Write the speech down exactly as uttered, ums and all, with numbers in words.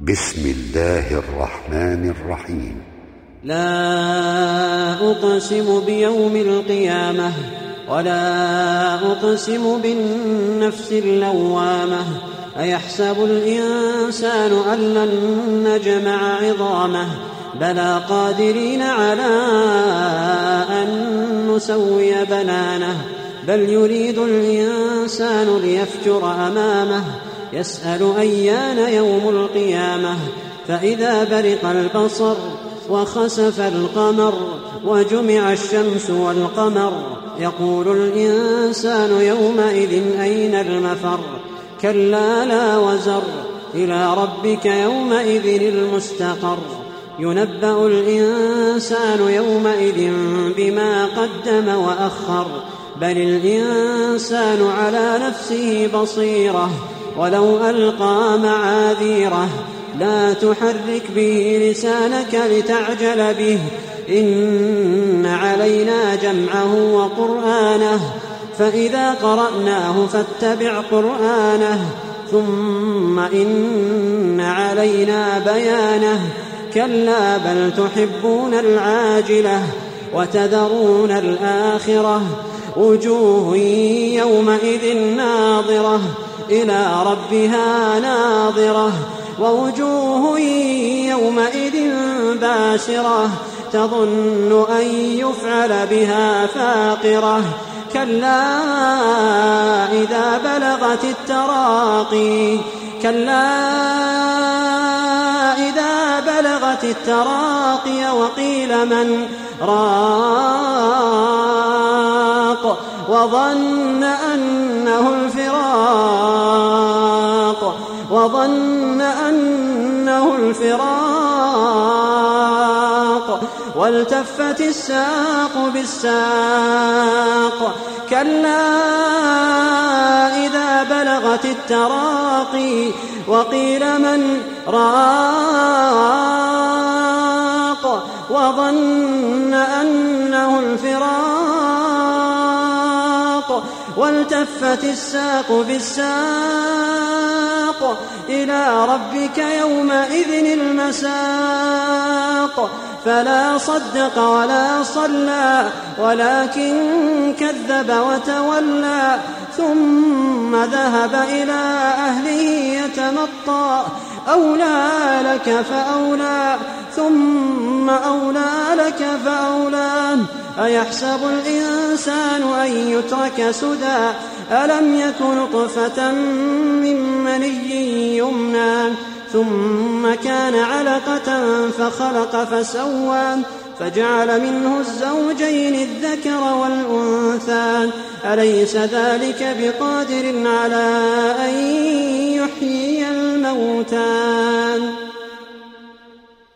بسم الله الرحمن الرحيم. لا أقسم بيوم القيامة ولا أقسم بالنفس اللوامة أيحسب الإنسان أن لن نجمع عظامه بلى قادرين على أن نسوي بنانه بل يريد الإنسان ليفجر أمامه يسأل أيان يوم القيامة فإذا برق البصر وخسف القمر وجمع الشمس والقمر يقول الإنسان يومئذ أين المفر كلا لا وزر إلى ربك يومئذ المستقر ينبأ الإنسان يومئذ بما قدم وأخر بل الإنسان على نفسه بصيرة ولو ألقى معاذيره لا تحرك به لسانك لتعجل به إن علينا جمعه وقرآنه فإذا قرأناه فاتبع قرآنه ثم إن علينا بيانه كلا بل تحبون العاجلة وتذرون الآخرة وجوه يومئذ ناظرة إلى ربها ناظرة ووجوه يومئذ باسرة تظن أن يفعل بها فاقرة كلا إذا بلغت التراقي كلا إذا بلغت التراقي وقيل من راق وظن أنه الفراق وظن أنه الفراق والتفت الساق بالساق كلا إذا بلغت التراقي وقيل من راق وظن أنه الفراق والتفت الساق بالساق إلى ربك يومئذ المساق فلا صدق ولا صلى ولكن كذب وتولى ثم ذهب إلى أهله يتمطى أولى لك فأولى ثم أولى لك فأولى أيحسب الإنسان أن يترك سدى ألم يك نطفة من مني يمنى ثم كان علقة فخلق فسوى فجعل منه الزوجين الذكر والأنثى أليس ذلك بقادر على أن يحيي الموتى